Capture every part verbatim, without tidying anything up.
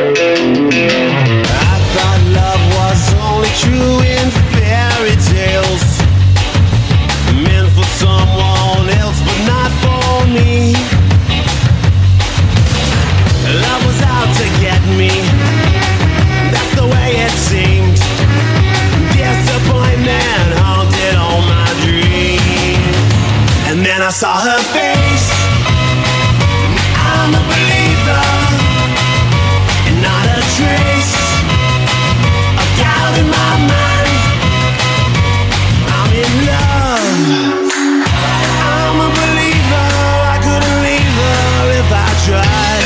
thought love was only true in fairy tales, meant for someone else but not for me. Love was out to get me, that's the way it seemed. Disappointment haunted all my dreams. And then I saw her face, I'm a believer, and not a trace of doubt in my mind. I'm in love, I'm a believer, I couldn't leave her if I tried.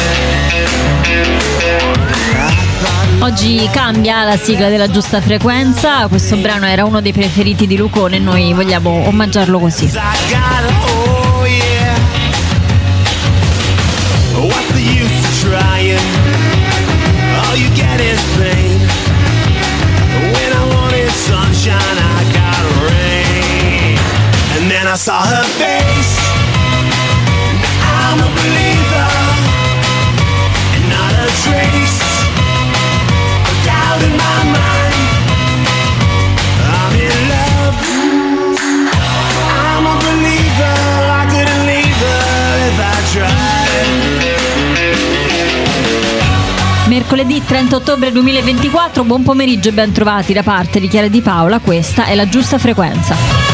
Oggi cambia la sigla della Giusta Frequenza. Questo brano era uno dei preferiti di Lucone e noi vogliamo omaggiarlo così. In my mind, I'm in love, I'm a believer, I couldn't leave her if I tried. Mercoledì trenta ottobre duemilaventiquattro, buon pomeriggio e ben trovati da parte di Chiara Di Paola, questa è la Giusta Frequenza.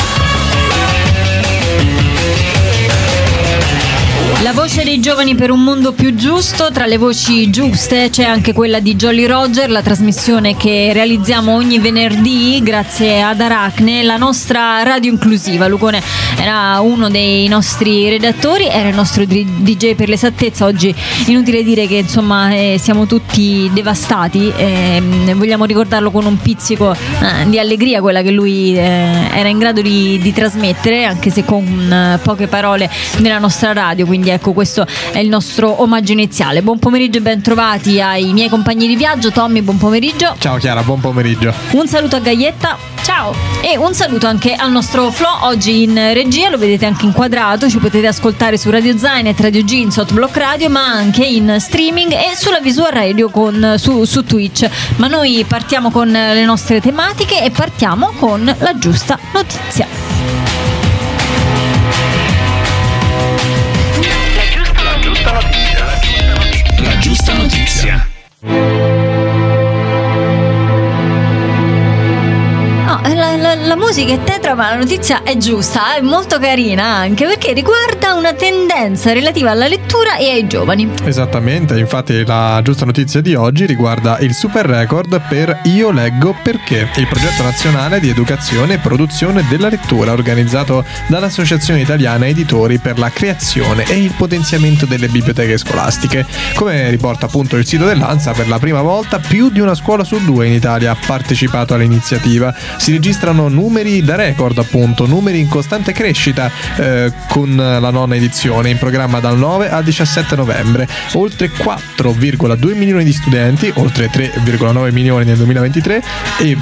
La voce dei giovani per un mondo più giusto. Tra le voci giuste c'è anche quella di Jolly Roger, la trasmissione che realizziamo ogni venerdì grazie ad Aracne, la nostra radio inclusiva. Lucone era uno dei nostri redattori, era il nostro D J per l'esattezza. Oggi inutile dire che insomma eh, siamo tutti devastati, eh, vogliamo ricordarlo con un pizzico eh, di allegria, quella che lui eh, era in grado di, di trasmettere, anche se con eh, poche parole nella nostra radio. Quindi ecco, questo è il nostro omaggio iniziale. Buon pomeriggio e ben trovati ai miei compagni di viaggio. Tommy, buon pomeriggio. Ciao Chiara, buon pomeriggio. Un saluto a Gaietta. Ciao. E un saluto anche al nostro Flo, oggi in regia, lo vedete anche inquadrato, ci potete ascoltare su Radio Zainet, Radio Jeans, Hotblock Radio, ma anche in streaming e sulla Visual Radio con, su, su Twitch. Ma noi partiamo con le nostre tematiche e partiamo con la giusta notizia. La giusta notizia. No, la, la, la musica è tetra, ma la notizia è giusta, è molto carina anche perché riguarda una tendenza relativa alla lettura e ai giovani. Esattamente, infatti la giusta notizia di oggi riguarda il super record per Io Leggo Perché, il progetto nazionale di educazione e produzione della lettura organizzato dall'Associazione Italiana Editori per la creazione e il potenziamento delle biblioteche scolastiche. Come riporta appunto il sito dell'ANSA, per la prima volta più di una scuola su due in Italia ha partecipato all'iniziativa. Si registrano numeri da record, appunto, numeri in costante crescita eh, con la nona edizione, in programma dal nove al diciassette novembre. Oltre quattro virgola due milioni di studenti, oltre tre virgola nove milioni nel duemilaventitré e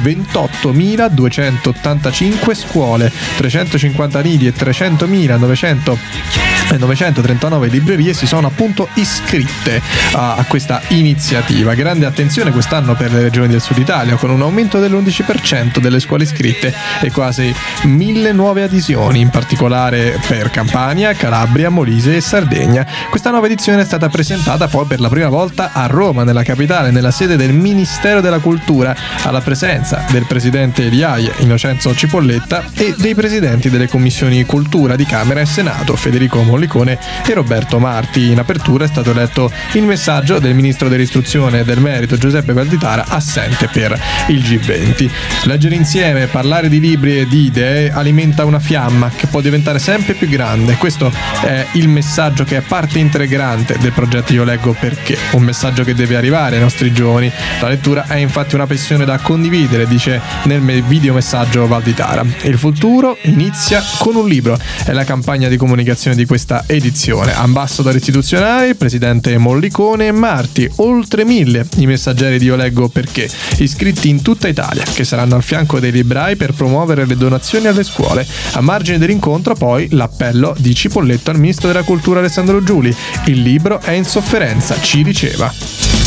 ventottomiladuecentottantacinque scuole, trecentocinquanta nidi e trecentomila novecentotrentanove librerie si sono appunto iscritte a, a questa iniziativa. Grande attenzione quest'anno per le regioni del Sud Italia, con un aumento dell'undici per cento delle scuole iscritte e quasi mille nuove adesioni, in particolare per Campania, Calabria, Molise e Sardegna. Questa nuova edizione è stata presentata poi per la prima volta a Roma, nella capitale, nella sede del Ministero della Cultura, alla presenza del presidente di A I E, Innocenzo Cipolletta, e dei presidenti delle commissioni Cultura di Camera e Senato, Federico Mollicone e Roberto Marti. In apertura è stato letto il messaggio del ministro dell'istruzione e del merito Giuseppe Valditara, assente per il G venti. Leggere insieme, parlare di libri e di idee alimenta una fiamma che può diventare sempre più grande. Questo è il messaggio che è parte integrante del progetto Io Leggo Perché, un messaggio che deve arrivare ai nostri giovani. La lettura è infatti una passione da condividere, dice nel video messaggio Valditara. Il futuro inizia con un libro, è la campagna di comunicazione di questa edizione. Ambassador istituzionali, presidente Mollicone e Marti, oltre mille i messaggeri di Io Leggo Perché, iscritti in tutta Italia, che saranno al fianco dei librai per promuovere le donazioni alle scuole. A margine dell'incontro poi l'appello di Cipolletto al ministro della cultura Alessandro Giuli: il libro è in sofferenza, ci riceva.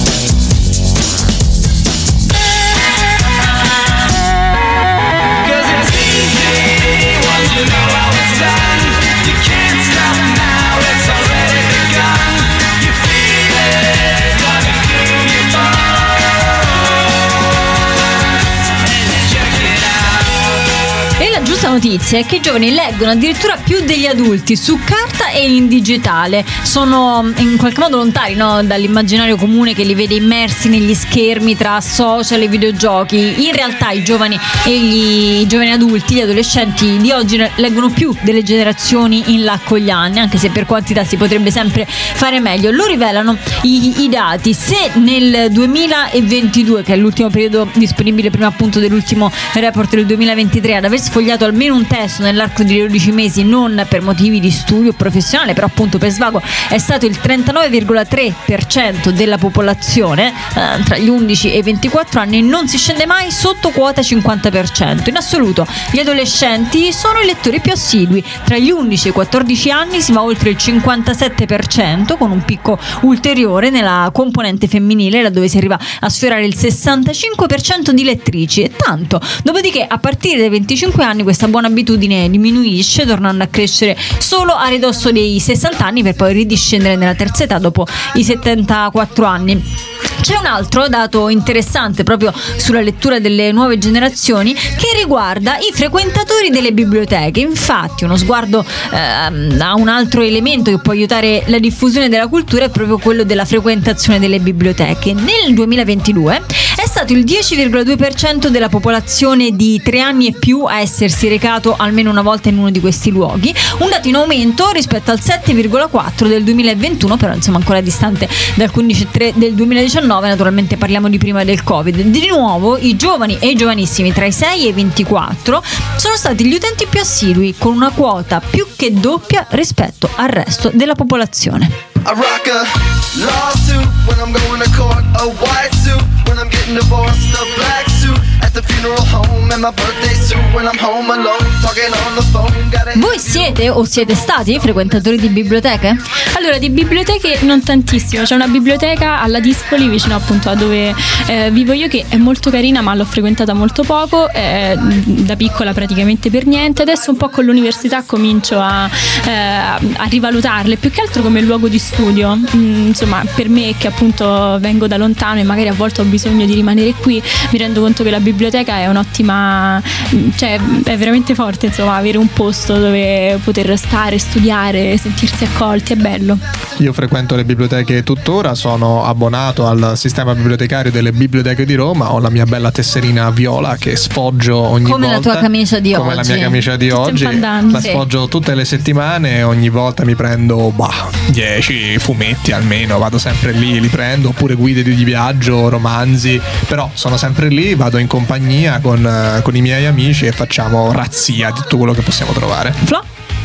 Notizia è che i giovani leggono addirittura più degli adulti su carta e in digitale. Sono in qualche modo lontani, no, dall'immaginario comune che li vede immersi negli schermi tra social e videogiochi. In realtà i giovani e gli, i giovani adulti, gli adolescenti di oggi leggono più delle generazioni in là con gli anni, anche se per quantità si potrebbe sempre fare meglio. Lo rivelano i, i dati. Se nel duemilaventidue, che è l'ultimo periodo disponibile prima appunto dell'ultimo report del duemilaventitré, ad aver sfogliato almeno un testo nell'arco di dodici mesi, non per motivi di studio professionale, però appunto per svago, è stato il trentanove virgola tre per cento della popolazione eh, tra gli undici e i ventiquattro anni. Non si scende mai sotto quota cinquanta per cento. In assoluto gli adolescenti sono i lettori più assidui. Tra gli undici e i quattordici anni si va oltre il cinquantasette per cento, con un picco ulteriore nella componente femminile, laddove si arriva a sfiorare il sessantacinque per cento di lettrici, e tanto. Dopodiché a partire dai venticinque anni questa buona abitudine diminuisce, tornando a crescere solo a ridosso dei sessanta anni, per poi ridiscendere nella terza età dopo i settantaquattro anni. C'è un altro dato interessante proprio sulla lettura delle nuove generazioni che riguarda i frequentatori delle biblioteche. Infatti uno sguardo eh, a un altro elemento che può aiutare la diffusione della cultura è proprio quello della frequentazione delle biblioteche. Nel duemilaventidue è stato il dieci virgola due per cento della popolazione di tre anni e più a essersi recato almeno una volta in uno di questi luoghi, un dato in aumento rispetto al sette virgola quattro per cento del duemilaventuno, però insomma ancora distante dal quindici virgola tre per cento del duemiladiciannove. Naturalmente parliamo di prima del Covid. Di nuovo i giovani e i giovanissimi tra i sei e i ventiquattro sono stati gli utenti più assidui, con una quota più che doppia rispetto al resto della popolazione. I rock a lawsuit when I'm going to court, a white suit when I'm getting divorced, a black suit at the funeral home, and my birthday suit when I'm home alone, talking on the phone. Voi siete o siete stati frequentatori di biblioteche? Allora, di biblioteche non tantissimo. C'è una biblioteca alla Dispoli, vicino appunto a dove eh, vivo io, che è molto carina, ma l'ho frequentata molto poco, eh, da piccola praticamente per niente. Adesso un po' con l'università comincio a, eh, a rivalutarle, più che altro come luogo di studio. Mm, insomma, per me che appunto vengo da lontano e magari a volte ho bisogno di rimanere qui, mi rendo conto che la biblioteca è un'ottima, cioè è veramente forte, insomma, avere un posto dove poter stare, studiare, sentirsi accolti, è bello. Io frequento le biblioteche tuttora, sono abbonato al sistema bibliotecario delle biblioteche di Roma, ho la mia bella tesserina viola che sfoggio ogni come volta. Come la tua camicia di come oggi. Come la mia camicia di Tutto oggi. La sì. sfoggio tutte le settimane e ogni volta mi prendo bah, dieci fumetti almeno, vado sempre lì, li prendo, oppure guide di viaggio, romanzi, però sono sempre lì, vado in compagnia con, con i miei amici e facciamo razzia di tutto quello che possiamo trovare. Flo?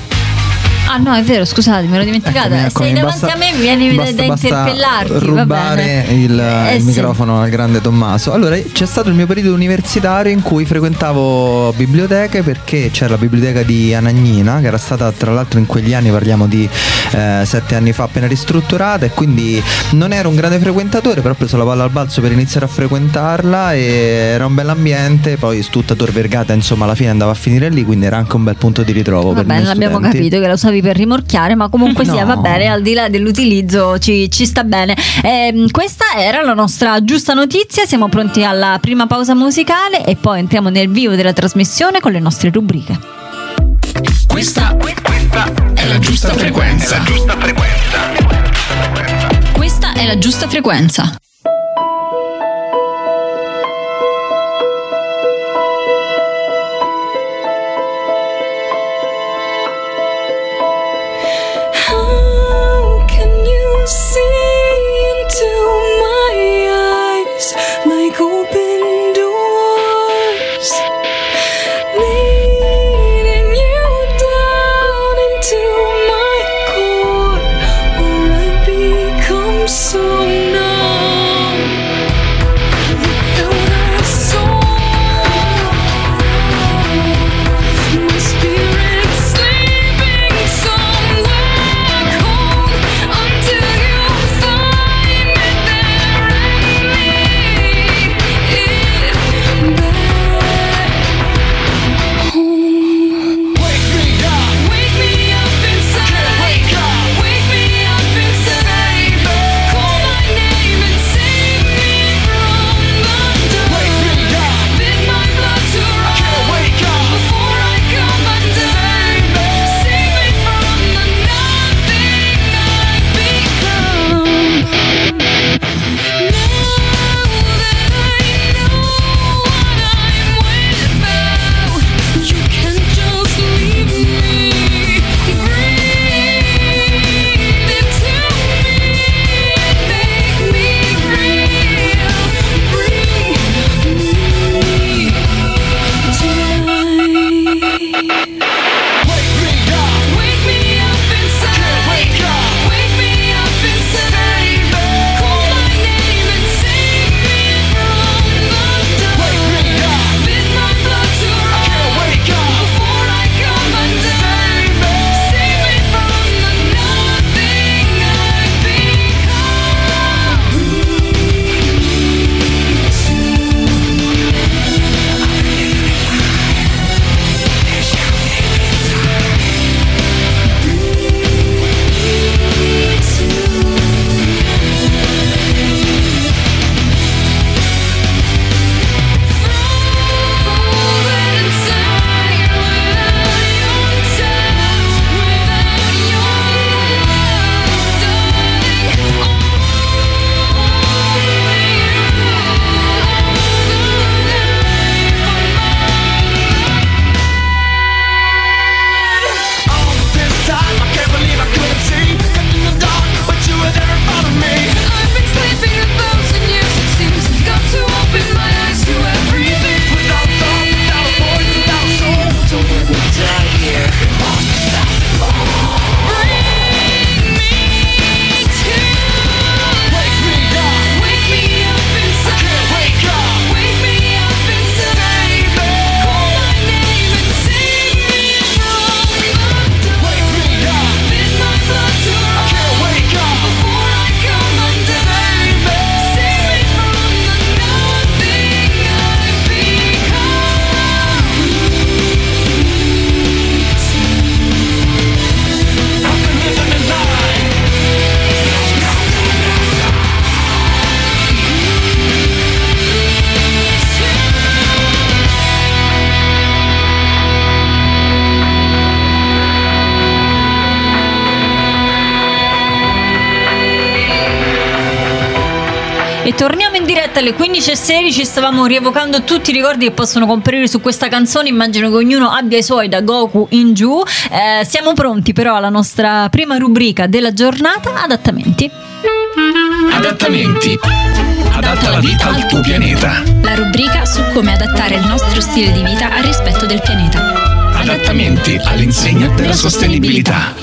Ah no, è vero, scusate, me l'ho dimenticata. Eccomi, eccomi, Sei davanti basta, a me, mi viene basta, da basta interpellarti. rubare il, eh, il sì. microfono al grande Tommaso. Allora, c'è stato il mio periodo universitario in cui frequentavo biblioteche, perché c'era la biblioteca di Anagnina, che era stata tra l'altro in quegli anni, parliamo di eh, sette anni fa, appena ristrutturata, e quindi non ero un grande frequentatore, però ho preso la palla al balzo per iniziare a frequentarla e era un bell'ambiente. Poi tutta Tor Vergata, insomma, alla fine andava a finire lì, quindi era anche un bel punto di ritrovo. Va per bene, noi l'abbiamo studenti. capito che la usavi per rimorchiare, ma comunque sia, No. va bene, al di là dell'utilizzo ci, ci sta bene. Eh, questa era la nostra giusta notizia. Siamo pronti alla prima pausa musicale e poi entriamo nel vivo della trasmissione con le nostre rubriche. Questa, questa è la giusta frequenza. La giusta frequenza. Questa è la giusta frequenza. E torniamo in diretta alle quindici e sedici. Stavamo rievocando tutti i ricordi che possono comparire su questa canzone. Immagino che ognuno abbia i suoi da Goku in giù. eh, Siamo pronti però alla nostra prima rubrica della giornata: adattamenti. Adattamenti. Adatta la vita al tuo pianeta. La rubrica su come adattare il nostro stile di vita al rispetto del pianeta. Adattamenti all'insegna della sostenibilità.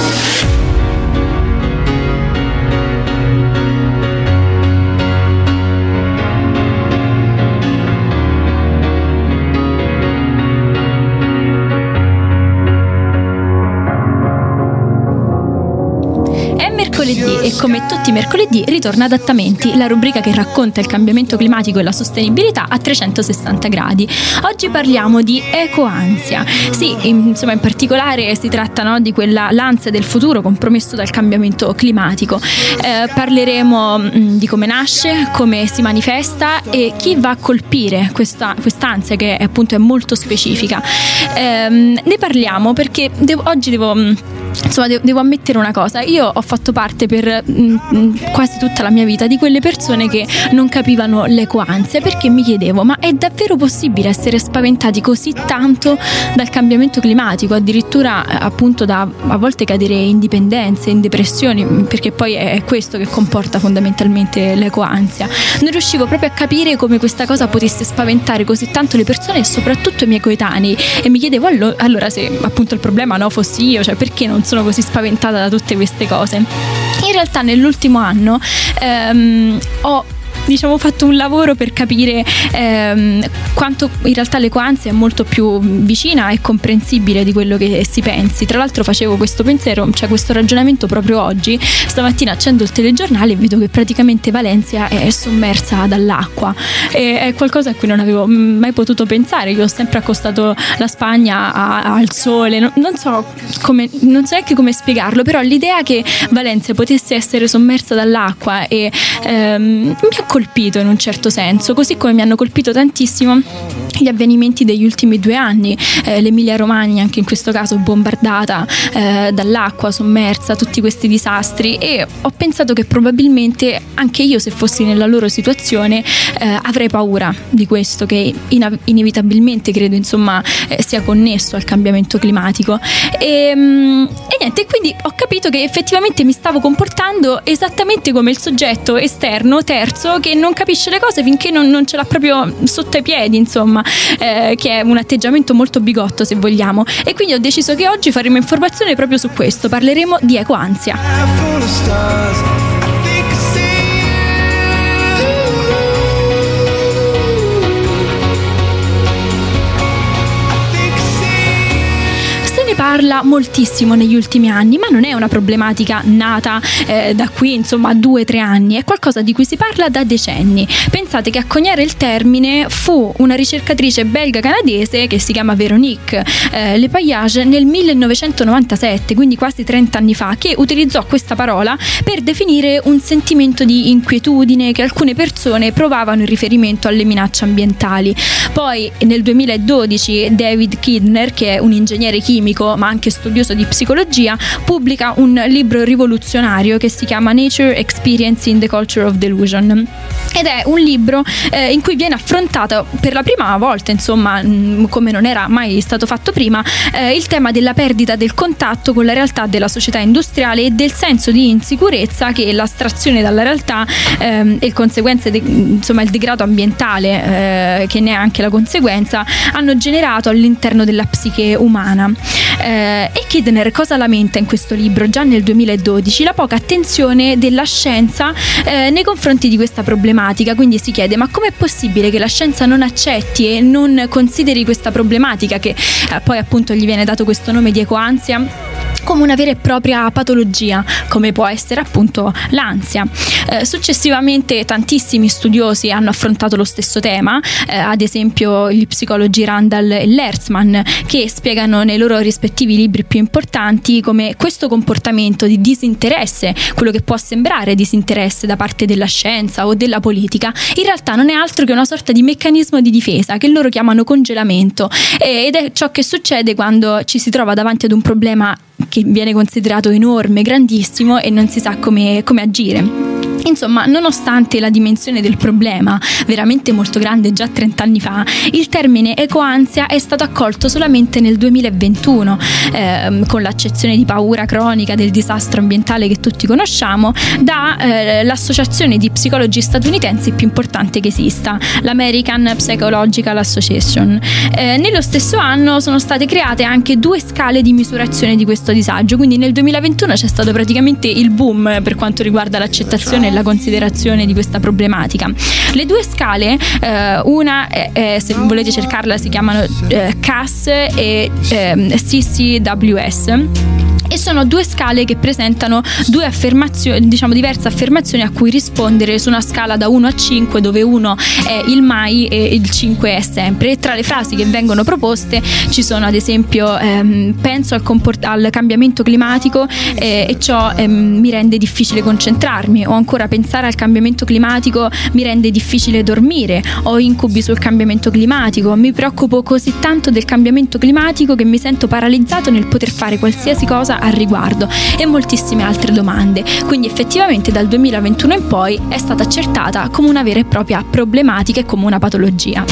Mercoledì, e come tutti i mercoledì ritorna Adattamenti, la rubrica che racconta il cambiamento climatico e la sostenibilità a trecentosessanta gradi. Oggi parliamo di ecoansia. Sì, insomma, in particolare si tratta, no, di quella l'ansia del futuro compromesso dal cambiamento climatico. Eh, parleremo mh, di come nasce, come si manifesta e chi va a colpire questa quest'ansia, che è, appunto è molto specifica. Eh, ne parliamo perché devo, oggi devo mh, insomma devo, devo ammettere una cosa: io ho fatto parte per mh, quasi tutta la mia vita di quelle persone che non capivano l'ecoansia, perché mi chiedevo: ma è davvero possibile essere spaventati così tanto dal cambiamento climatico, addirittura appunto da a volte cadere in dipendenze, in depressioni, perché poi è questo che comporta fondamentalmente l'ecoansia. Non riuscivo proprio a capire come questa cosa potesse spaventare così tanto le persone e soprattutto i miei coetanei, e mi chiedevo allo- allora se appunto il problema no fossi io, cioè perché non sono così spaventata da tutte queste cose. In realtà nell'ultimo anno ehm, ho diciamo fatto un lavoro per capire ehm, quanto in realtà l'ecoansia è molto più vicina e comprensibile di quello che si pensi. Tra l'altro facevo questo pensiero, cioè questo ragionamento proprio oggi. Stamattina accendo il telegiornale e vedo che praticamente Valencia è sommersa dall'acqua, e è qualcosa a cui non avevo mai potuto pensare. Io ho sempre accostato la Spagna a, al sole, non, non so come, non so neanche come spiegarlo, però l'idea che Valencia potesse essere sommersa dall'acqua e ehm, mi ha colpito in un certo senso, così come mi hanno colpito tantissimo gli avvenimenti degli ultimi due anni, eh, l'Emilia Romagna anche in questo caso bombardata eh, dall'acqua, sommersa, tutti questi disastri, e ho pensato che probabilmente anche io, se fossi nella loro situazione, eh, avrei paura di questo, che in- inevitabilmente credo insomma eh, sia connesso al cambiamento climatico. E, mm, e niente, quindi ho capito che effettivamente mi stavo comportando esattamente come il soggetto esterno terzo che non capisce le cose finché non, non ce l'ha proprio sotto i piedi, insomma, eh, che è un atteggiamento molto bigotto, se vogliamo. E quindi ho deciso che oggi faremo informazione proprio su questo, parleremo di ecoansia. Parla moltissimo negli ultimi anni, ma non è una problematica nata eh, da qui insomma due o tre anni, è qualcosa di cui si parla da decenni. Pensate che a coniare il termine fu una ricercatrice belga-canadese che si chiama Véronique eh, Lepage nel millenovecentonovantasette, quindi quasi trenta anni fa, che utilizzò questa parola per definire un sentimento di inquietudine che alcune persone provavano in riferimento alle minacce ambientali. Poi nel duemiladodici David Kidner, che è un ingegnere chimico ma anche studioso di psicologia, pubblica un libro rivoluzionario che si chiama Nature Experience in the Culture of Delusion, ed è un libro eh, in cui viene affrontato per la prima volta, insomma, mh, come non era mai stato fatto prima, eh, il tema della perdita del contatto con la realtà della società industriale e del senso di insicurezza che l'astrazione dalla realtà ehm, e le conseguenze, de- insomma il degrado ambientale eh, che ne è anche la conseguenza, hanno generato all'interno della psiche umana. Eh, e Kidner cosa lamenta in questo libro? Già nel duemiladodici la poca attenzione della scienza eh, nei confronti di questa problematica. Quindi si chiede: ma com'è possibile che la scienza non accetti e non consideri questa problematica, che eh, poi appunto gli viene dato questo nome di ecoansia, come una vera e propria patologia, come può essere appunto l'ansia. Eh, successivamente tantissimi studiosi hanno affrontato lo stesso tema, eh, ad esempio gli psicologi Randall e Lertzman, che spiegano nei loro rispettivi libri più importanti come questo comportamento di disinteresse, quello che può sembrare disinteresse da parte della scienza o della politica, in realtà non è altro che una sorta di meccanismo di difesa che loro chiamano congelamento, eh, ed è ciò che succede quando ci si trova davanti ad un problema che viene considerato enorme, grandissimo, e non si sa come, come agire. Insomma, nonostante la dimensione del problema, veramente molto grande già trenta anni fa, il termine ecoansia è stato accolto solamente nel duemilaventuno, ehm, con l'accezione di paura cronica del disastro ambientale che tutti conosciamo, da eh, l'associazione di psicologi statunitensi più importante che esista, l'American Psychological Association. Eh, nello stesso anno sono state create anche due scale di misurazione di questo disagio, quindi nel duemilaventuno c'è stato praticamente il boom per quanto riguarda l'accettazione e la considerazione di questa problematica. Le due scale, eh, una eh, se volete cercarla si chiamano eh, C A S e eh, C C W S, e sono due scale che presentano due affermazioni, diciamo diverse affermazioni a cui rispondere su una scala da uno a cinque, dove uno è il mai e il cinque è sempre. E tra le frasi che vengono proposte ci sono ad esempio ehm, penso al, comport- al cambiamento climatico eh, e ciò ehm, mi rende difficile concentrarmi, o ancora pensare al cambiamento climatico mi rende difficile dormire, ho incubi sul cambiamento climatico, mi preoccupo così tanto del cambiamento climatico che mi sento paralizzato nel poter fare qualsiasi cosa al riguardo, e moltissime altre domande. Quindi effettivamente dal duemilaventuno in poi è stata accertata come una vera e propria problematica e come una patologia.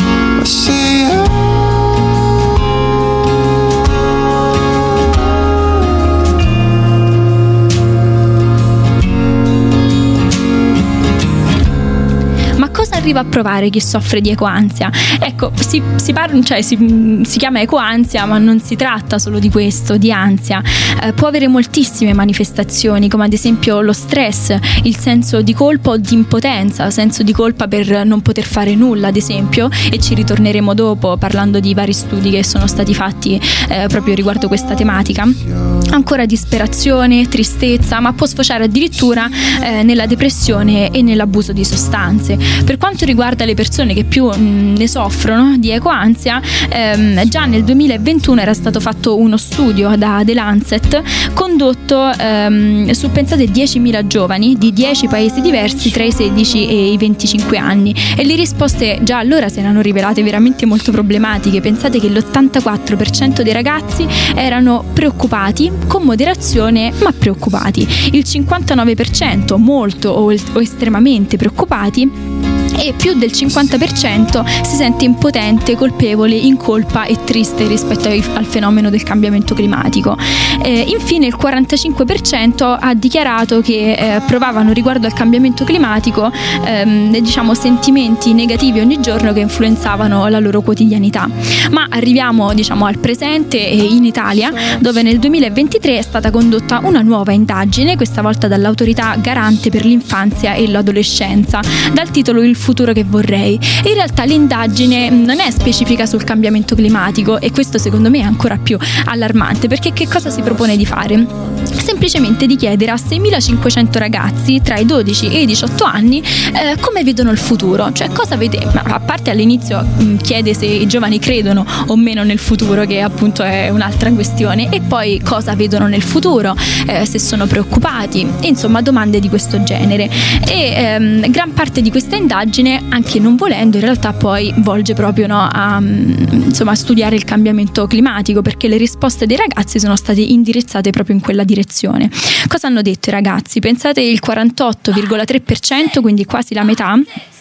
Cosa arriva a provare chi soffre di ecoansia? Ecco, si, si, parla, cioè, si, si chiama ecoansia, ma non si tratta solo di questo, di ansia. Eh, può avere moltissime manifestazioni, come ad esempio lo stress, il senso di colpa o di impotenza, senso di colpa per non poter fare nulla, ad esempio, e ci ritorneremo dopo parlando di vari studi che sono stati fatti eh, proprio riguardo questa tematica. Ancora disperazione, tristezza, ma può sfociare addirittura eh, nella depressione e nell'abuso di sostanze. Per quanto riguarda le persone che più mh, ne soffrono di ecoansia, ehm, già nel duemilaventuno era stato fatto uno studio da The Lancet condotto ehm, su, pensate, diecimila giovani di dieci paesi diversi tra i sedici e i venticinque anni, e le risposte già allora si erano rivelate veramente molto problematiche. Pensate che l'ottantaquattro per cento dei ragazzi erano preoccupati, con moderazione ma preoccupati, il cinquantanove per cento molto o, o estremamente preoccupati, e più del cinquanta per cento si sente impotente, colpevole, in colpa e triste rispetto ai, al fenomeno del cambiamento climatico. Eh, infine il quarantacinque per cento ha dichiarato che eh, provavano riguardo al cambiamento climatico ehm, diciamo sentimenti negativi ogni giorno che influenzavano la loro quotidianità. Ma arriviamo diciamo al presente e in Italia, dove nel duemilaventitré è stata condotta una nuova indagine, questa volta dall'Autorità Garante per l'Infanzia e l'Adolescenza, dal titolo Il futuro che vorrei. In realtà l'indagine non è specifica sul cambiamento climatico, e questo secondo me è ancora più allarmante, perché che cosa si propone di fare? Semplicemente di chiedere a seimilacinquecento ragazzi tra i dodici e i diciotto anni eh, come vedono il futuro, cioè cosa vede, ma a parte all'inizio mh, chiede se i giovani credono o meno nel futuro, che appunto è un'altra questione, e poi cosa vedono nel futuro, eh, se sono preoccupati, insomma domande di questo genere. E ehm, gran parte di questa indagine, anche non volendo, in realtà poi volge proprio no, a, insomma, a studiare il cambiamento climatico, perché le risposte dei ragazzi sono state indirizzate proprio in quella direzione. Cosa hanno detto i ragazzi? Pensate, il quarantotto virgola tre per cento, quindi quasi la metà,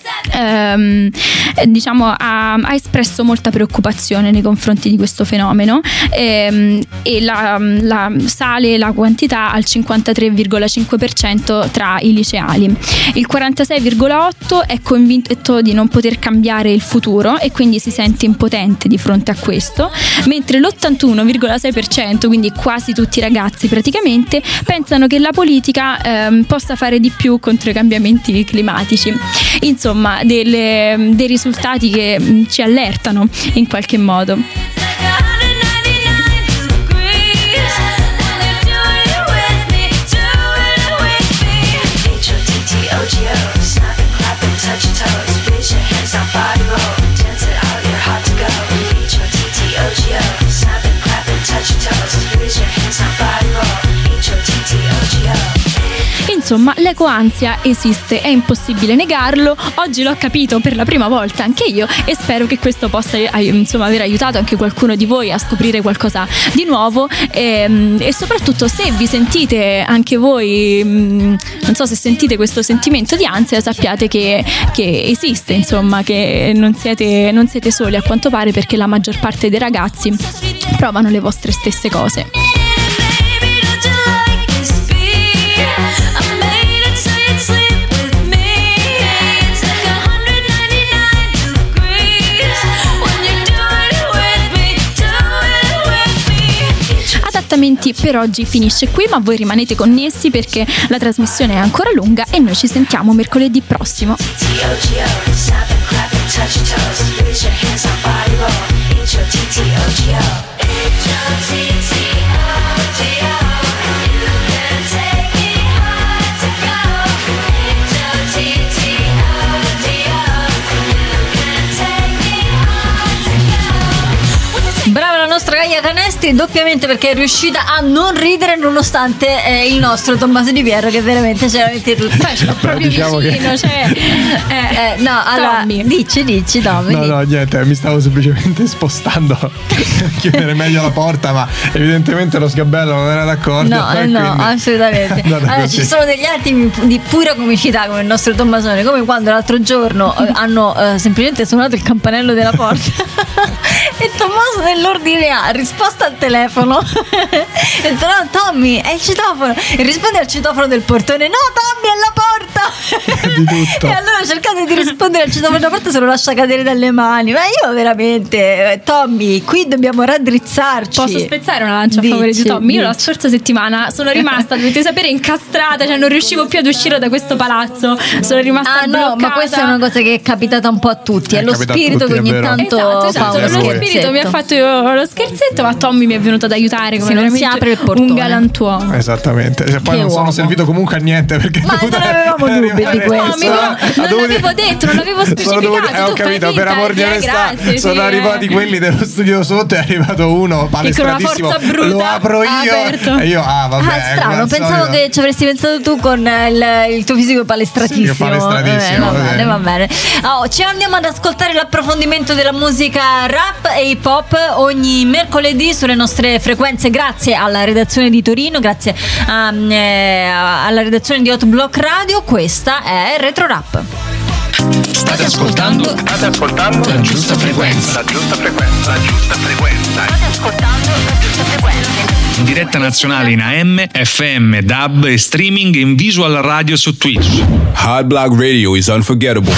ehm, diciamo ha, ha espresso molta preoccupazione nei confronti di questo fenomeno, ehm, e la, la sale la quantità al cinquantatré virgola cinque per cento tra i liceali. Il quarantasei virgola otto per cento è convinto di non poter cambiare il futuro e quindi si sente impotente di fronte a questo, mentre l'ottantuno virgola sei per cento, quindi quasi tutti i ragazzi praticamente, pensano che la politica ehm, possa fare di più contro i cambiamenti climatici. Insomma, delle, dei risultati che mh, ci allertano in qualche modo. insomma, l'ecoansia esiste, è impossibile negarlo. Oggi l'ho capito per la prima volta anche io e spero che questo possa insomma aver aiutato anche qualcuno di voi a scoprire qualcosa di nuovo e, e soprattutto se vi sentite anche voi, non so se sentite questo sentimento di ansia, sappiate che, che esiste, insomma, che non siete, non siete soli a quanto pare, perché la maggior parte dei ragazzi provano le vostre stesse cose. Adattamenti per oggi finisce qui, ma voi rimanete connessi perché la trasmissione è ancora lunga e noi ci sentiamo mercoledì prossimo. Brava la nostra Gaia Canestri, doppiamente perché è riuscita a non ridere nonostante eh, il nostro Tommaso Di Piero che veramente c'era metti tutto. Poi ce l'ho proprio diciamo vicino, che... cioè eh, eh, no, allora Tommy. dici, dici Tommy. No, no, niente, mi stavo semplicemente spostando per chiudere meglio la porta, ma evidentemente lo sgabello non era d'accordo. No, e eh, no, quindi- assolutamente. Andata Allora, così. ci sono degli attimi di pura comicità come il nostro Tommasone, come quando l'altro giorno eh, hanno eh, semplicemente suonato il campanello della porta e Tommaso nell'ordine ha risposto al telefono e ha detto no Tommy è il citofono e risponde al citofono del portone, no Tommy è la porta Di tutto. e allora cercate di rispondere al citofono della porta, se lo lascia cadere dalle mani, ma io veramente eh, Tommy qui dobbiamo raddrizzarci. Posso spezzare una lancia a Dici, favore di Tommy? Io la dici. scorsa settimana sono rimasta, dovete sapere, incastrata, cioè non riuscivo più ad uscire da questo palazzo, sono rimasta Ah no, bloccata. ma questa è una cosa che è capitata un po' a tutti, è, È lo capitato a spirito tutti, che è ogni vero. tanto Esatto, fa esatto, uno lo voi. spirito mi ha scherzetto. fatto lo scherzetto, ma Tommy mi è venuto ad aiutare come Sì, non si veramente apre il portone. un galantuomo. Esattamente. E poi Che non sono uomo. servito comunque a niente perché Ma dovuto non avevamo arrivare- dubbi di questo. No, mi- Sono- non ha dovuto- l'avevo detto, non l'avevo Sono specificato, dovuti- eh, ho tu fai capito, per finta, amor di eh, onestà grazie, sono sì, arrivati eh. quelli dello studio sotto, è arrivato uno palestratissimo, forza bruta lo apro ha io aperto. e io ah vabbè, Ah, strano, come al pensavo solito. che ci avresti pensato tu con il, il tuo fisico palestratissimo. Sì, palestratissimo, Va bene, va va bene, bene. va bene. Oh, ci andiamo ad ascoltare l'approfondimento della musica rap e hip hop ogni mercoledì sulle nostre frequenze, grazie alla redazione di Torino, grazie a, eh, alla redazione di Hot Block Radio. Questa è Retro Rap. State ascoltando? State ascoltando? La giusta frequenza. La giusta frequenza. La giusta frequenza. State ascoltando la giusta frequenza. In diretta nazionale in A M, F M, D A B e streaming in visual radio su Twitch. Hot Block Radio is unforgettable.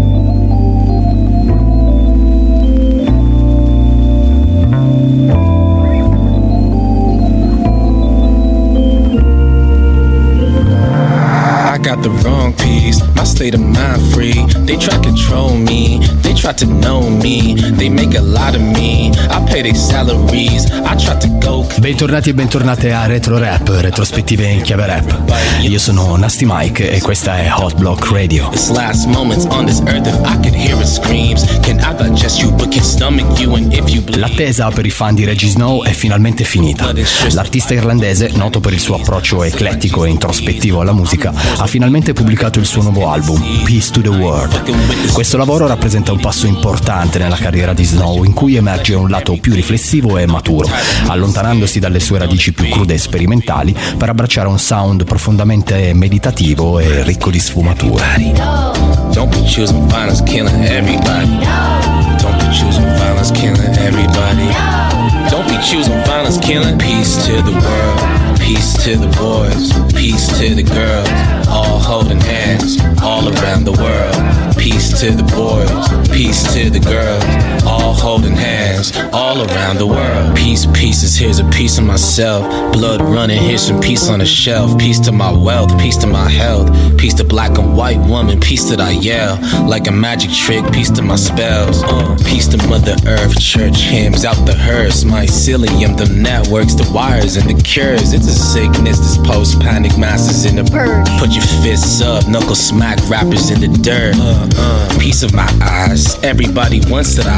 I got the wrong piece, my state of mind free. They try to control me, they try to know me. They make a lot of me, I pay their salaries. I try to go. Bentornati e bentornate a Retro Rap, retrospettive in chiave rap. Io sono Nasty Mike e questa è Hot Block Radio. This last moments on this earth, if I could hear it screams, can I digest you but can stomach you? And if you bleed, L'attesa per i fan di Reggie Snow è finalmente finita. L'artista irlandese, noto per il suo approccio eclettico e introspettivo alla musica, ha finalmente pubblicato il suo nuovo album, Peace to the World. Questo lavoro rappresenta un passo importante nella carriera di Snow, in cui emerge un lato più riflessivo e maturo, allontanandosi dalle sue radici più crude e sperimentali per abbracciare un sound profondamente meditativo e ricco di sfumature. don't be choosing violence, killing everybody. Don't be choosing violence, killing everybody. Don't be choosing violence, killing. Peace to the world, peace to the boys, peace to the girls, all holding hands, all around the world. Peace to the boys, peace to the girls, all holding hands, all around the world. Peace, pieces, here's a piece of myself. Blood running, here's some peace on the shelf. Peace to my wealth, peace to my health. Peace to black and white woman, peace that I yell like a magic trick. Peace to my spells, uh, peace to Mother Earth, church hymns out the hearse. Mycelium, the networks, the wires and the cures. It's a sickness, this post-panic masses in the purge. Put your fists up, knuckle smack rappers in the dirt. Uh, uh, piece of my eyes, everybody wants that I had.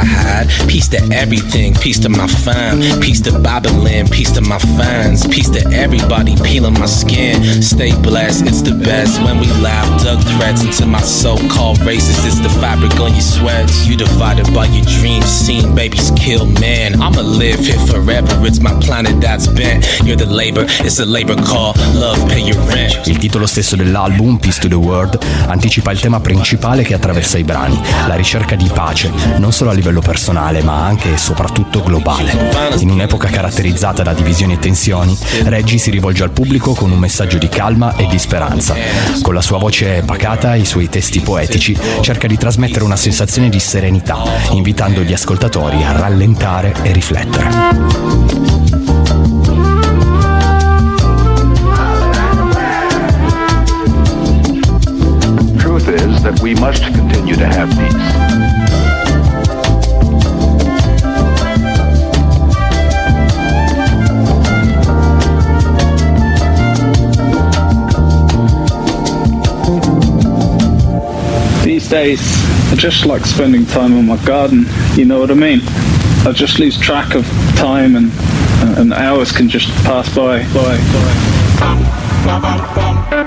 Peace to everything, peace to my fam, peace to Babylon, peace to my fans, peace to everybody peeling my skin. Stay blessed, it's the best. When we laugh, dug threats into my so-called racist. It's the fabric on your sweats. You divided by your dreams, seen babies kill men. I'ma live here forever, it's my planet that's bent. You're the labor, it's a labor call. Love, pay your rent. Il titolo stesso dell'album, Peace to the World, anticipa il tema principale che attraversa i brani, la ricerca di pace, non solo a livello personale, ma anche e soprattutto globale. In un'epoca caratterizzata da divisioni e tensioni, Reggie si rivolge al pubblico con un messaggio di calma e di speranza. Con la sua voce pacata e i suoi testi poetici, cerca di trasmettere una sensazione di serenità, invitando gli ascoltatori a rallentare e riflettere. Is that we must continue to have peace. These days, I just like spending time in my garden, you know what I mean? I just lose track of time and, and hours can just pass by. by, by.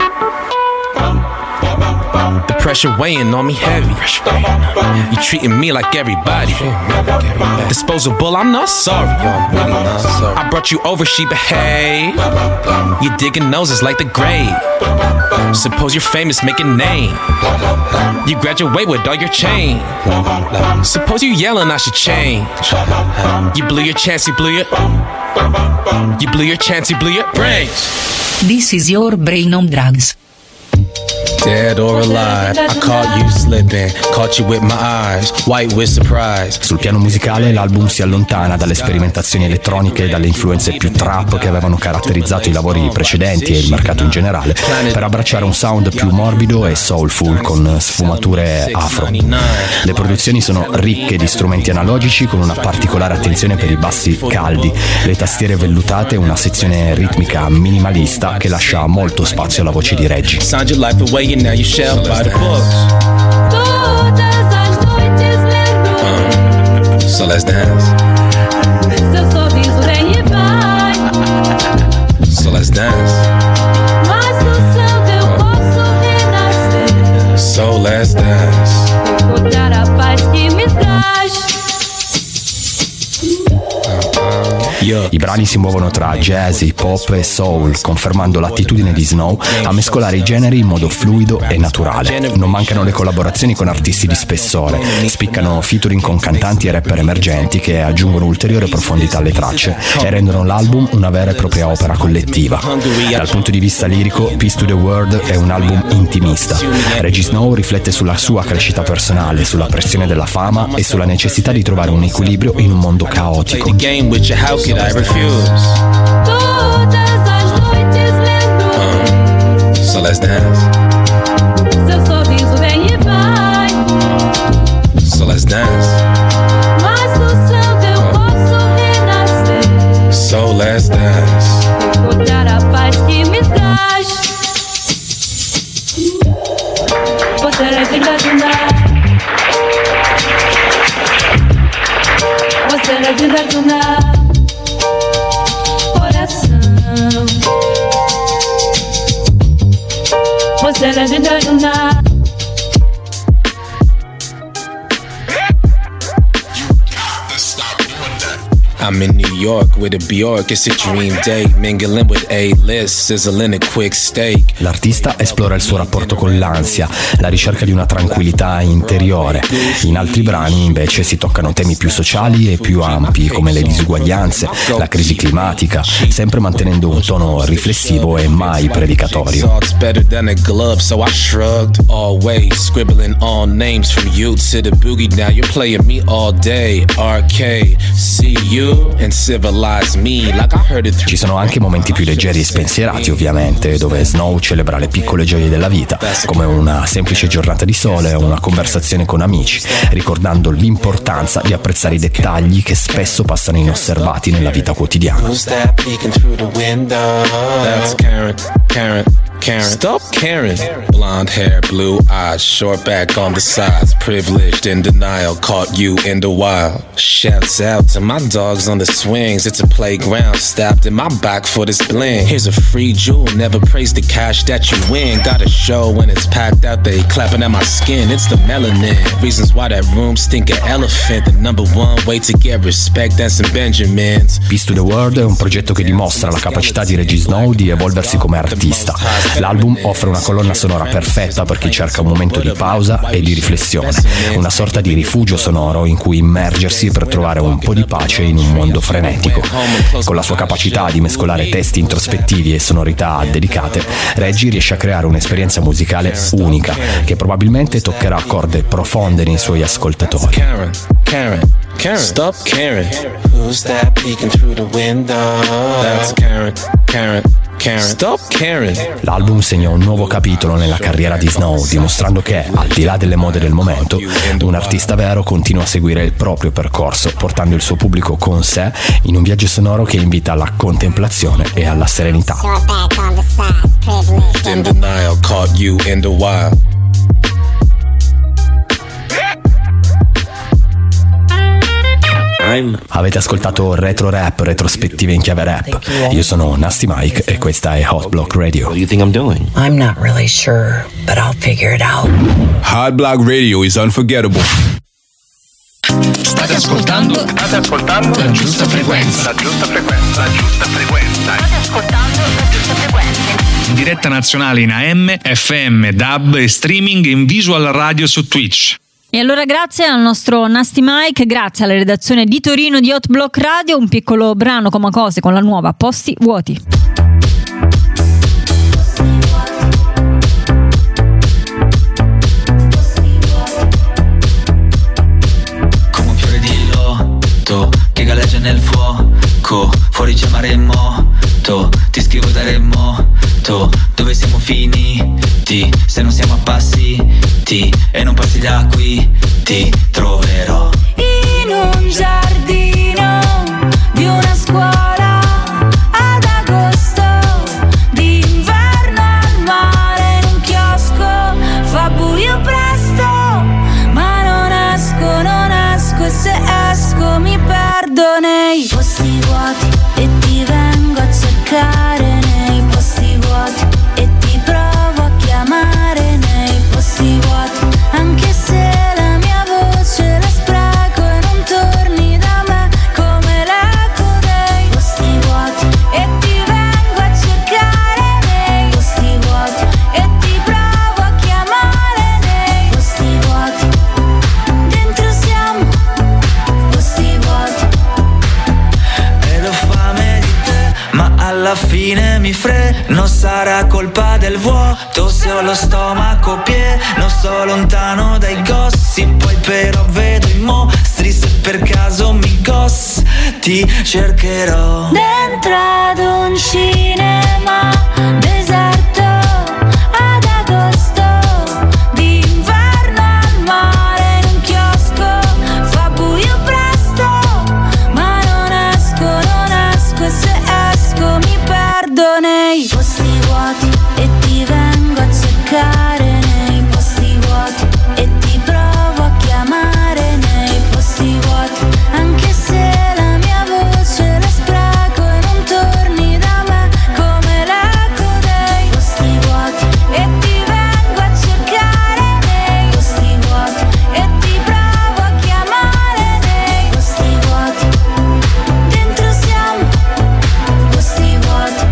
The pressure weighing on me heavy. You treating me like everybody. Disposable, I'm not sorry. I brought you over, she behave. You digging noses like the grave. Suppose you're famous, make a name. You graduate with all your change. Suppose you yelling, I should change. You blew your chance, you blew your. You blew your chance, you blew your brains. This is your brain on drugs. Dead or alive, I caught you slipping, caught you with my eyes, white with surprise. Sul piano musicale l'album si allontana dalle sperimentazioni elettroniche e dalle influenze più trap che avevano caratterizzato i lavori precedenti e il mercato in generale, per abbracciare un sound più morbido e soulful con sfumature afro. Le produzioni sono ricche di strumenti analogici con una particolare attenzione per i bassi caldi, le tastiere vellutate e una sezione ritmica minimalista che lascia molto spazio alla voce di Reggie. And now you shall by the books. Uh, so let's dance. So let's dance. Uh, so let's dance. I brani si muovono tra jazzy, pop e soul, confermando l'attitudine di Snow a mescolare i generi in modo fluido e naturale. Non mancano le collaborazioni con artisti di spessore, spiccano featuring con cantanti e rapper emergenti che aggiungono ulteriore profondità alle tracce e rendono l'album una vera e propria opera collettiva. Dal punto di vista lirico, Peace to the World è un album intimista. Reggie Snow riflette sulla sua crescita personale, sulla pressione della fama e sulla necessità di trovare un equilibrio in un mondo caotico. I refuse. Um, so let's dance. So let's dance. Uh, so let's dance. Você é verdade, você é verdade. Você é verdade, I'm in New York with a Bjork, it's a dream date, mingling with A-list, sizzling a quick steak. L'artista esplora il suo rapporto con l'ansia, la ricerca di una tranquillità interiore. In altri brani invece si toccano temi più sociali e più ampi come le disuguaglianze, la crisi climatica, sempre mantenendo un tono riflessivo e mai predicatorio. Better than a glove, so I shrugged always, scribbling all names from you to the boogie. Now you're playing me all day, arcade, see you. Ci sono anche momenti più leggeri e spensierati, ovviamente, dove Snow celebra le piccole gioie della vita, come una semplice giornata di sole o una conversazione con amici, ricordando l'importanza di apprezzare i dettagli che spesso passano inosservati nella vita quotidiana. Karen. Stop Karen. Blonde hair, blue eyes, short back on the sides. Privileged in denial, caught you in the wild. Shouts out to my dogs on the swings. It's a playground, stabbed in my back for this bling. Here's a free jewel, never praise the cash that you win. Got a show when it's packed out, they clapping at my skin. It's the melanin, reasons why that room stink of elephant. The number one way to get respect, that's some Benjamins. Peace to the World è un progetto che dimostra la capacità di Reggie Snow di evolversi come artista. L'album offre una colonna sonora perfetta per chi cerca un momento di pausa e di riflessione, una sorta di rifugio sonoro in cui immergersi per trovare un po' di pace in un mondo frenetico. Con la sua capacità di mescolare testi introspettivi e sonorità delicate, Reggie riesce a creare un'esperienza musicale unica che probabilmente toccherà corde profonde nei suoi ascoltatori. Karen, Karen, Karen, stop Karen. Who's that peeking through the window? That's Karen, Karen, Karen, stop Karen. L'album segna un nuovo capitolo nella carriera di Snow, dimostrando che, al di là delle mode del momento, un artista vero continua a seguire il proprio percorso, portando il suo pubblico con sé in un viaggio sonoro che invita alla contemplazione e alla serenità. In denial, caught you in the wild. Avete ascoltato Retro Rap, retrospettive in chiave rap. Io sono Nasty Mike e questa è Hot Block Radio. What do you think I'm doing? I'm not really sure, but I'll figure it out. Hot Block Radio is unforgettable. State ascoltando? State ascoltando la giusta frequenza. La giusta frequenza. La giusta frequenza. State ascoltando la giusta frequenza. In diretta nazionale in A M, F M, D A B e streaming in visual radio su Twitch. E allora grazie al nostro Nasty Mike, grazie alla redazione di Torino di Hot Block Radio, un piccolo brano come cose con la nuova Posti Vuoti. Come un fiore di lotto che galleggia nel fuoco, fuori c'è mare moto, ti scrivo da remoto, dove siamo finiti, se non siamo appassiti e non passi da qui, ti troverò in un giardino di una scuola ad agosto, d'inverno al mare, in un chiosco, fa buio presto, ma non esco, non esco, e se esco mi perdo nei posti vuoti e ti vengo a cercare nei posti vuoti e ti provo a chiamare nei posti vuoti, anche se la mia voce la spreco e non torni da me come l'eco dei posti vuoti e ti vengo a cercare nei posti vuoti e ti provo a chiamare nei posti vuoti, dentro siamo posti vuoti. ed ho fame di te, ma alla fine mi freno, sarà colpa del vuoto se ho lo stomaco pieno, sto lontano dai gossip, poi però vedo i mostri, se per caso mi goss ti cercherò Dentro ad un cinema deserto ad agosto, d'inverno al mare, in un chiosco, fa buio presto, ma non esco, non esco, e se esco mi perdo nei posti vuoti e ti vengo a cercare nei posti vuoti e ti provo a chiamare nei posti vuoti, anche se la mia voce la spreco e non torni da me come l'eco dei posti vuoti e ti vengo a cercare nei posti vuoti e ti provo a chiamare nei posti vuoti, dentro siamo posti vuoti.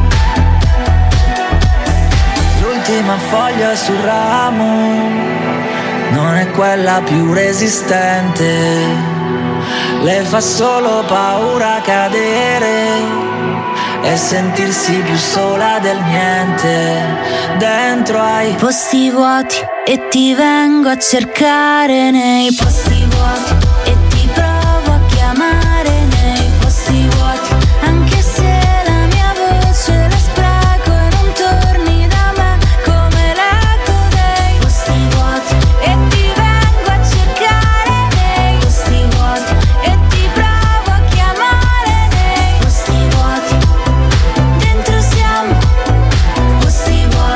l'ultima foglia sul ramo non è quella più resistente, le fa solo paura cadere e sentirsi più sola del niente, dentro ai posti vuoti e ti vengo a cercare nei posti vuoti e ti provo a chiamare nei posti vuoti, anche se la mia voce la spreco e non torni da me come l'eco dei posti vuoti e ti vengo a cercare nei posti vuoti e ti provo a chiamare nei posti vuoti, dentro siamo posti vuoti.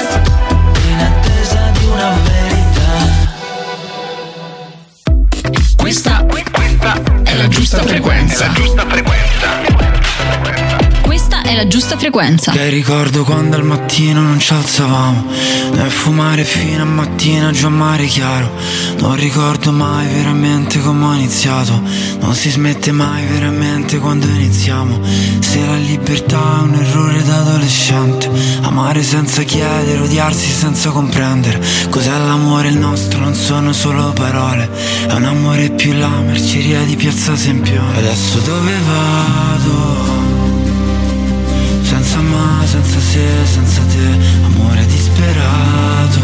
la giusta frequenza. Che ricordo quando al mattino non ci alzavamo, noi a fumare fino a mattina giù a mare chiaro. Non ricordo mai veramente come ho iniziato, non si smette mai veramente quando iniziamo. Se la libertà è un errore da adolescente, amare senza chiedere, odiarsi senza comprendere. Cos'è l'amore il nostro? Non sono solo parole, è un amore più la merceria di Piazza Sempione. Adesso dove vado? Senza ma, senza se, senza te, amore disperato.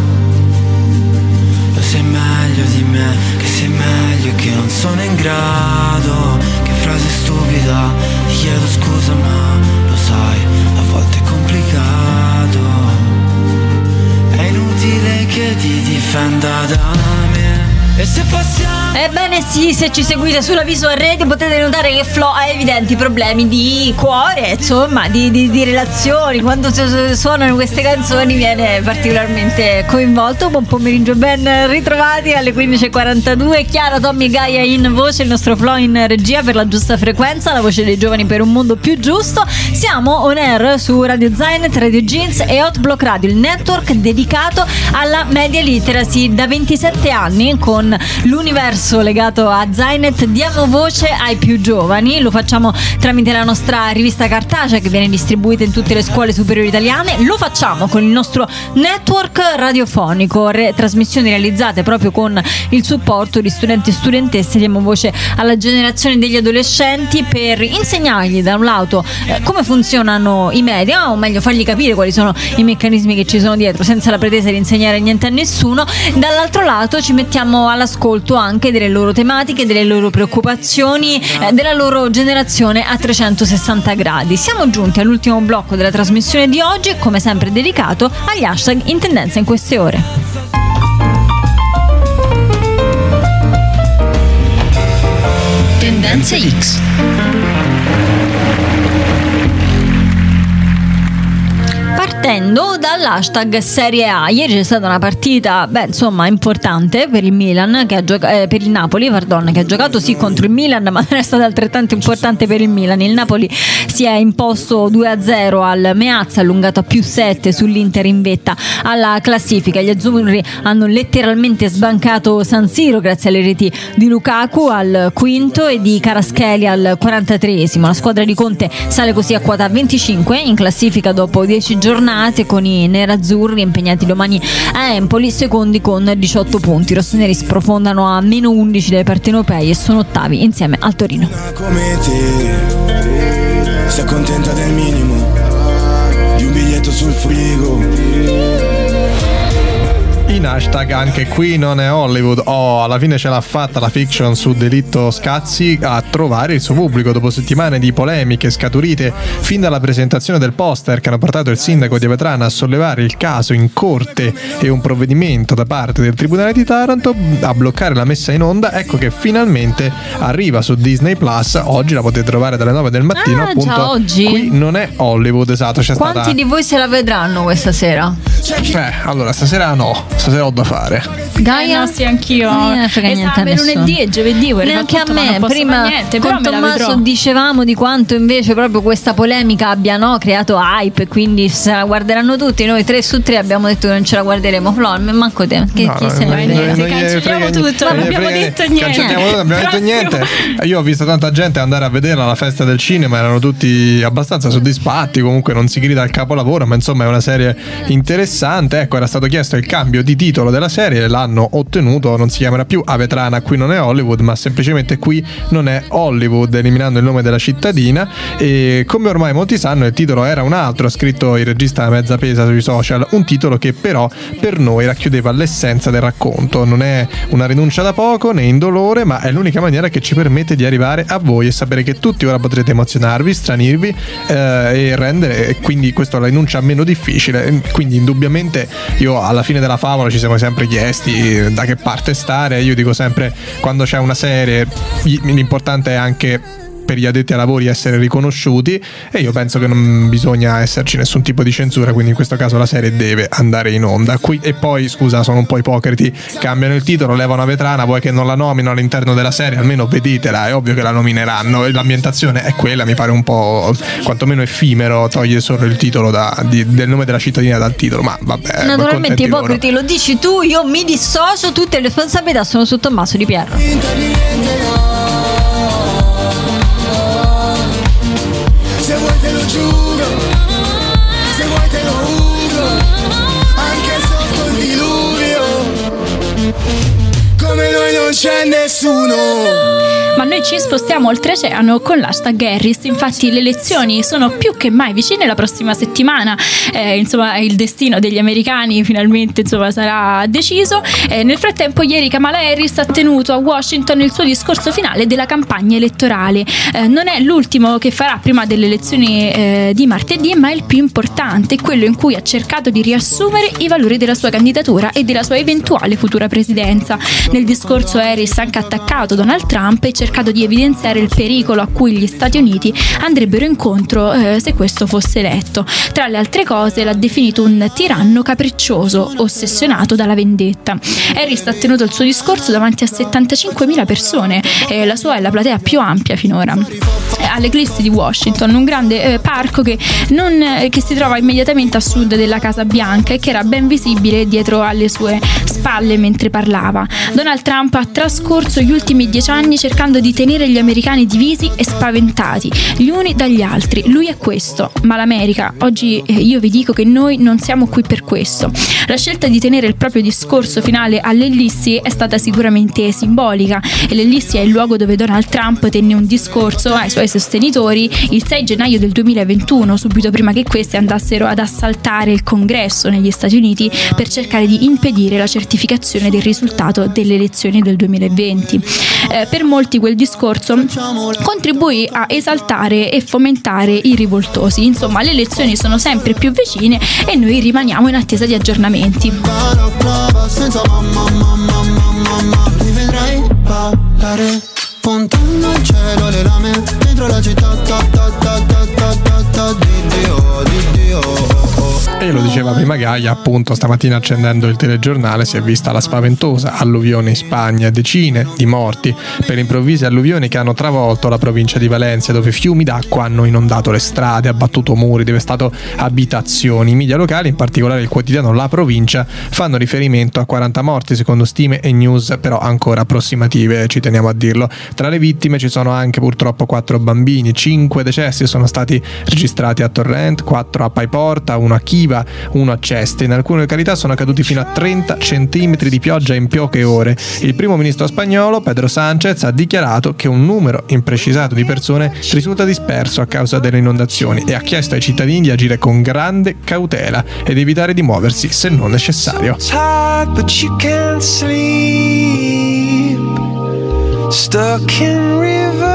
Lo sai meglio di me, che sei meglio e che non sono in grado. Che frase stupida, ti chiedo scusa ma lo sai, a volte è complicato. È inutile che ti difenda da me. E se passiamo... Ebbene sì, se ci seguite sulla Visual Radio potete notare che Flo ha evidenti problemi di cuore, insomma, di, di, di relazioni. Quando suonano queste canzoni viene particolarmente coinvolto. Buon pomeriggio, ben ritrovati alle quindici e quarantadue. Chiara, Tommy, Gaia in voce, il nostro Flo in regia per la giusta frequenza, la voce dei giovani per un mondo più giusto. Siamo on air su Radio Zainet, Radio Jeans e Outblock Radio, il network dedicato alla media literacy. Da ventisette anni con l'universo legato a Zainet diamo voce ai più giovani. Lo facciamo tramite la nostra rivista cartacea che viene distribuita in tutte le scuole superiori italiane. Lo facciamo con il nostro network radiofonico, re- trasmissioni realizzate proprio con il supporto di studenti e studentesse. Diamo voce alla generazione degli adolescenti per insegnargli da un lato eh, come funzionano i media, o meglio fargli capire quali sono i meccanismi che ci sono dietro, senza la pretesa di insegnare niente a nessuno. Dall'altro lato ci mettiamo all'ascolto anche delle loro tematiche, delle loro preoccupazioni, eh, della loro generazione a trecentosessanta gradi. Siamo giunti all'ultimo blocco della trasmissione di oggi, come sempre dedicato agli hashtag in tendenza in queste ore. Tendenze X. Partendo dall'hashtag Serie A, ieri c'è stata una partita, beh, insomma, importante per il Milan, che ha gioca- eh, per il Napoli, pardon, che ha giocato sì contro il Milan, ma non è stata altrettanto importante per il Milan. Il Napoli si è imposto due a zero al Meazza, allungato a più sette sull'Inter in vetta alla classifica. Gli azzurri hanno letteralmente sbancato San Siro grazie alle reti di Lukaku al quinto e di Kvaratskhelia al quarantatreesimo. La squadra di Conte sale così a quota venticinque in classifica dopo dieci giornate, con i nerazzurri impegnati domani a Empoli, secondi con diciotto punti. I rossoneri sprofondano a meno undici dai partenopei e sono ottavi insieme al Torino. Come te, sei contenta del minimo, di un biglietto sul frigo. In hashtag anche qui non è Hollywood. Oh, alla fine ce l'ha fatta la fiction su Delitto Scazzi a trovare il suo pubblico dopo settimane di polemiche scaturite fin dalla presentazione del poster che hanno portato il sindaco di Avetrana a sollevare il caso in corte e un provvedimento da parte del Tribunale di Taranto a bloccare la messa in onda. Ecco che finalmente arriva su Disney Plus. Oggi la potete trovare dalle nove del mattino. Ah, appunto, già oggi? Qui non è Hollywood, esatto. C'è Quanti stata... di voi se la vedranno questa sera? Eh, allora stasera no, stasera ho da fare. Gaia? Eh no, sì, anch'io. Non ne frega niente a esame nessuno. lunedì e giovedì vorrei neanche fare tutto, a me. ma non posso Prima fare niente, però con me la Tommaso vedrò. dicevamo di quanto invece proprio questa polemica abbia, no, creato hype, quindi se la guarderanno tutti. Noi tre su tre abbiamo detto che non ce la guarderemo. Flo, manco te, che No, chi no, se non- ne non- frega? non gliene Cancelliamo frega tutto, niente. non abbiamo Frega- detto niente. Cancelliamo tutto, non abbiamo detto niente. Io ho visto tanta gente andare a vederla alla festa del cinema, erano tutti abbastanza soddisfatti. Comunque non si grida al capolavoro, ma insomma è una serie interessante. Ecco, era stato chiesto il cambio di titolo della serie, l'hanno ottenuto. Non si chiamerà più Avetrana, qui non è Hollywood, ma semplicemente qui non è Hollywood, eliminando il nome della cittadina. E come ormai molti sanno, il titolo era un altro, ha scritto il regista mezza pesa sui social, un titolo che però per noi racchiudeva l'essenza del racconto. Non è una rinuncia da poco né indolore, ma è l'unica maniera che ci permette di arrivare a voi e sapere che tutti ora potrete emozionarvi, stranirvi eh, e rendere e quindi questa è la rinuncia meno difficile. Quindi indubbiamente io alla fine della favola ci siamo sempre chiesti da che parte stare. Io dico sempre, quando c'è una serie l'importante è anche per gli addetti ai lavori essere riconosciuti, e io penso che non bisogna esserci nessun tipo di censura, quindi in questo caso la serie deve andare in onda. Qui, e poi scusa, sono un po' ipocriti, cambiano il titolo, levano a Vetrana, vuoi che non la nomino all'interno della serie, almeno vedetela, è ovvio che la nomineranno, l'ambientazione è quella, mi pare un po' quantomeno effimero toglie solo il titolo da, di, del nome della cittadina dal titolo, ma vabbè, naturalmente ipocriti, lo dici tu, io mi dissocio, tutte le responsabilità sono su Tommaso Di Pietro. Se vuoi te lo giuro, se vuoi te lo uso, anche sotto il diluvio, come noi non c'è nessuno. Ma noi ci spostiamo oltreoceano con l'hashtag Harris. Infatti le elezioni sono più che mai vicine la prossima settimana, eh, insomma il destino degli americani finalmente insomma sarà deciso. Eh, nel frattempo ieri Kamala Harris ha tenuto a Washington il suo discorso finale della campagna elettorale. Eh, non è l'ultimo che farà prima delle elezioni eh, di martedì, ma è il più importante, quello in cui ha cercato di riassumere i valori della sua candidatura e della sua eventuale futura presidenza. Nel discorso Harris ha anche attaccato Donald Trump e cercato di evidenziare il pericolo a cui gli Stati Uniti andrebbero incontro eh, se questo fosse eletto. Tra le altre cose l'ha definito un tiranno capriccioso, ossessionato dalla vendetta. Harris ha tenuto il suo discorso davanti a settantacinquemila persone, eh, la sua è la platea più ampia finora. All'Eclissi di Washington, un grande eh, parco che, non, eh, che si trova immediatamente a sud della Casa Bianca e che era ben visibile dietro alle sue spalle mentre parlava. Donald Trump ha trascorso gli ultimi dieci anni cercando di tenere gli americani divisi e spaventati gli uni dagli altri. Lui è questo, ma l'America oggi eh, io vi dico che noi non siamo qui per questo. La scelta di tenere il proprio discorso finale all'Ellissi è stata sicuramente simbolica, e l'Ellissi è il luogo dove Donald Trump tenne un discorso ai suoi sostenitori il sei gennaio del duemilaventuno, subito prima che questi andassero ad assaltare il Congresso negli Stati Uniti per cercare di impedire la certificazione del risultato delle elezioni del duemilaventi. Eh, per molti quel discorso contribuì a esaltare e fomentare i rivoltosi. Insomma, le elezioni sono sempre più vicine e noi rimaniamo in attesa di aggiornamenti. Puntando al cielo le lame dentro la città, ta ta ta ta ta ta ta di Dio, di Dio, oh, oh. E lo diceva prima Gaia, appunto stamattina accendendo il telegiornale si è vista la spaventosa alluvione in Spagna, decine di morti per improvvise alluvioni che hanno travolto la provincia di Valencia, dove fiumi d'acqua hanno inondato le strade, abbattuto muri, devastato abitazioni. I media locali, in particolare il quotidiano La Provincia, fanno riferimento a quaranta morti secondo stime e news però ancora approssimative, ci teniamo a dirlo. Tra le vittime ci sono anche purtroppo quattro bambini, cinque decessi sono stati registrati a Torrent, quattro a Paiporta, uno a Chiva, uno a Ceste. In alcune località sono caduti fino a trenta centimetri di pioggia in poche ore. Il primo ministro spagnolo, Pedro Sánchez, ha dichiarato che un numero imprecisato di persone risulta disperso a causa delle inondazioni e ha chiesto ai cittadini di agire con grande cautela ed evitare di muoversi se non necessario. Stuck in reverse.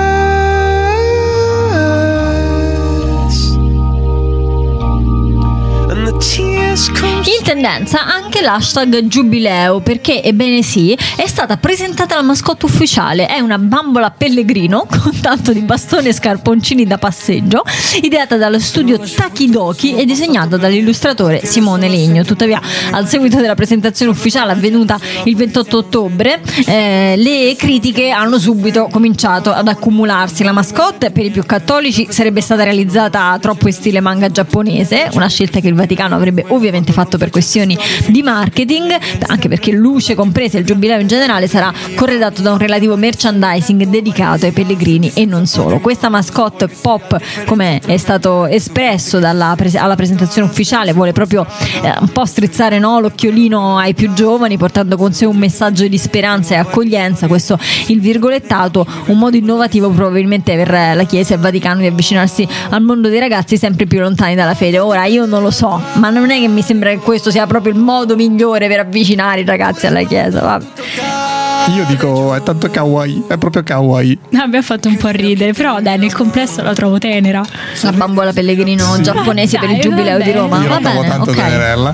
And the tears come. In tendenza anche l'hashtag Giubileo, perché ebbene sì, è stata presentata la mascotte ufficiale. È una bambola pellegrino con tanto di bastone e scarponcini da passeggio, ideata dallo studio Takidoki e disegnata dall'illustratore Simone Legno. Tuttavia, al seguito della presentazione ufficiale avvenuta il ventotto ottobre, eh, le critiche hanno subito cominciato ad accumularsi. La mascotte, per i più cattolici, sarebbe stata realizzata troppo in stile manga giapponese, una scelta che il Vaticano avrebbe ovviamente fatto per questioni di marketing, anche perché luce compresa il giubileo in generale sarà corredato da un relativo merchandising dedicato ai pellegrini e non solo. Questa mascotte pop, come è stato espresso dalla pres- alla presentazione ufficiale, vuole proprio eh, un po' strizzare no, l'occhiolino ai più giovani, portando con sé un messaggio di speranza e accoglienza. Questo il virgolettato, un modo innovativo probabilmente per la Chiesa e il Vaticano di avvicinarsi al mondo dei ragazzi sempre più lontani dalla fede. Ora io non lo so, ma non è che mi sembra che questo sia proprio il modo migliore per avvicinare i ragazzi alla Chiesa. Vabbè. Io dico è tanto kawaii, è proprio kawaii. No, mi ha fatto un po' ridere, però dai, nel complesso la trovo tenera. La bambola pellegrino sì. giapponese ah, per dai, il giubileo vabbè. di Roma. Io va la trovo bene, tanto okay. tenerella.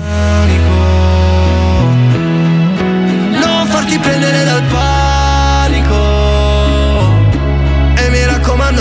Non farti prendere dal panico e mi raccomando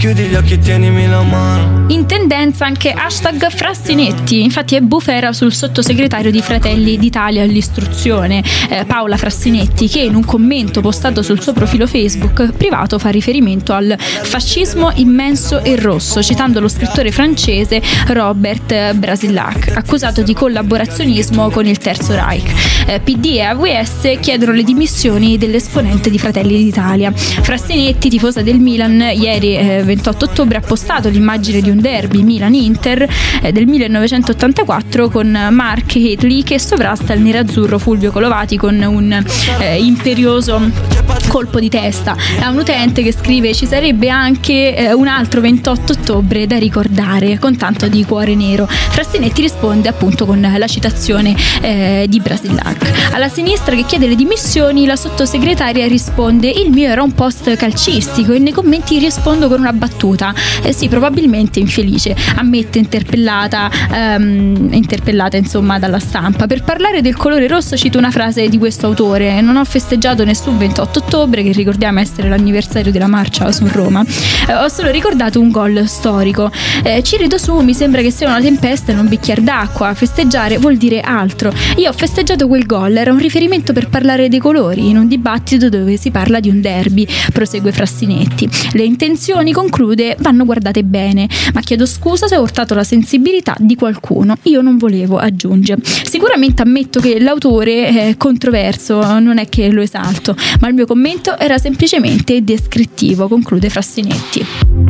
chiudi gli occhi e tienimi la mano. In tendenza anche hashtag Frassinetti, infatti è bufera sul sottosegretario di Fratelli d'Italia all'istruzione, eh, Paola Frassinetti, che in un commento postato sul suo profilo Facebook privato fa riferimento al fascismo immenso e rosso, citando lo scrittore francese Robert Brasillach, accusato di collaborazionismo con il Terzo Reich. Eh, P D e A V S chiedono le dimissioni dell'esponente di Fratelli d'Italia. Frassinetti, tifosa del Milan, ieri eh, ventotto ottobre ha postato l'immagine di un derby Milan-Inter eh, del millenovecentottantaquattro con Mark Hitley che sovrasta il nerazzurro Fulvio Colovati con un eh, imperioso colpo di testa. A un utente che scrive: ci sarebbe anche eh, un altro ventotto ottobre da ricordare con tanto di cuore nero. Frassinetti risponde appunto con la citazione eh, di Brasillach. Alla sinistra che chiede le dimissioni, la sottosegretaria risponde: il mio era un post calcistico, e nei commenti rispondo con una battuta: eh sì, probabilmente infelice, ammette interpellata ehm, interpellata insomma dalla stampa. Per parlare del colore rosso cito una frase di questo autore: non ho festeggiato nessun ventotto ottobre, che ricordiamo essere l'anniversario della marcia su Roma, eh, ho solo ricordato un gol storico. eh, ci rido su, mi sembra che sia una tempesta in un bicchiere d'acqua, festeggiare vuol dire altro. Io ho festeggiato quel gol, era un riferimento per parlare dei colori in un dibattito dove si parla di un derby, prosegue Frassinetti. Le intenzioni, conclude, vanno guardate bene, ma chiedo scusa se ho urtato la sensibilità di qualcuno, io non volevo, aggiunge. Sicuramente ammetto che l'autore è controverso, non è che lo esalto, ma il mio commento era semplicemente descrittivo, conclude Frassinetti.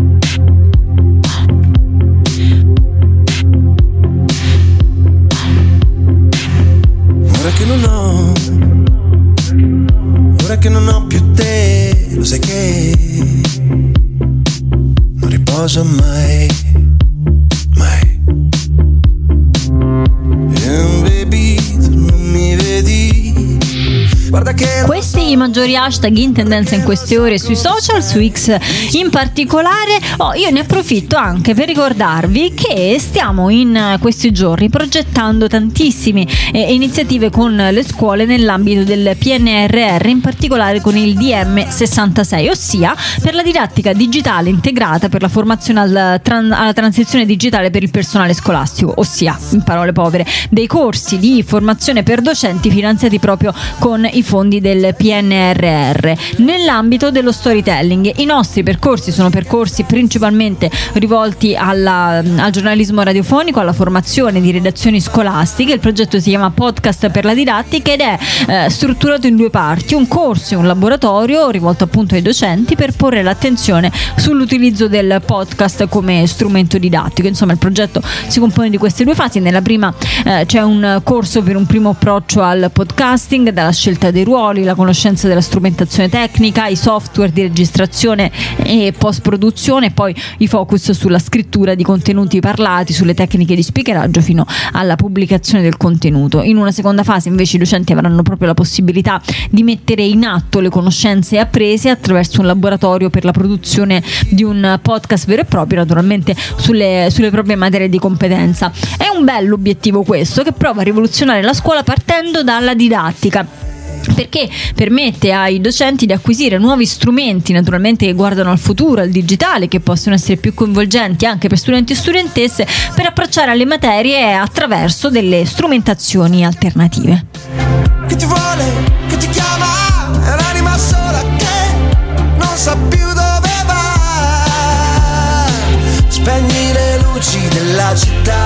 Ora che non ho, ora che non ho più te, lo sai che non riposo mai, mai. And baby, tu non mi vedi, guarda che questi i maggiori hashtag in tendenza in queste ore sui social, su X in particolare. Oh, io ne approfitto anche per ricordarvi che stiamo in questi giorni progettando tantissime eh, iniziative con le scuole nell'ambito del P N R R, in particolare con il D M sessantasei, ossia per la didattica digitale integrata per la formazione al tran- alla transizione digitale per il personale scolastico, ossia, in parole povere, dei corsi di formazione per docenti finanziati proprio con i fondi del P N R R. Nell'ambito dello storytelling, i nostri percorsi sono percorsi principalmente rivolti alla, al giornalismo radiofonico, alla formazione di redazioni scolastiche. Il progetto si chiama Podcast per la didattica ed è eh, strutturato in due parti: un corso e un laboratorio rivolto appunto ai docenti per porre l'attenzione sull'utilizzo del podcast come strumento didattico. Insomma, il progetto si compone di queste due fasi. Nella prima eh, c'è un corso per un primo approccio al podcasting, dalla scelta dei ruoli, la conoscenza della strumentazione tecnica, i software di registrazione e post-produzione, poi i focus sulla scrittura di contenuti parlati, sulle tecniche di speakeraggio fino alla pubblicazione del contenuto. In una seconda fase invece i docenti avranno proprio la possibilità di mettere in atto le conoscenze apprese attraverso un laboratorio per la produzione di un podcast vero e proprio, naturalmente sulle, sulle proprie materie di competenza. È un bell'obiettivo questo, che prova a rivoluzionare la scuola partendo dalla didattica, perché permette ai docenti di acquisire nuovi strumenti, naturalmente che guardano al futuro, al digitale, che possono essere più coinvolgenti anche per studenti e studentesse, per approcciare alle materie attraverso delle strumentazioni alternative. che ti vuole, che ti chiama, è un'anima sola che non sa più dove va. Spegni le luci della città,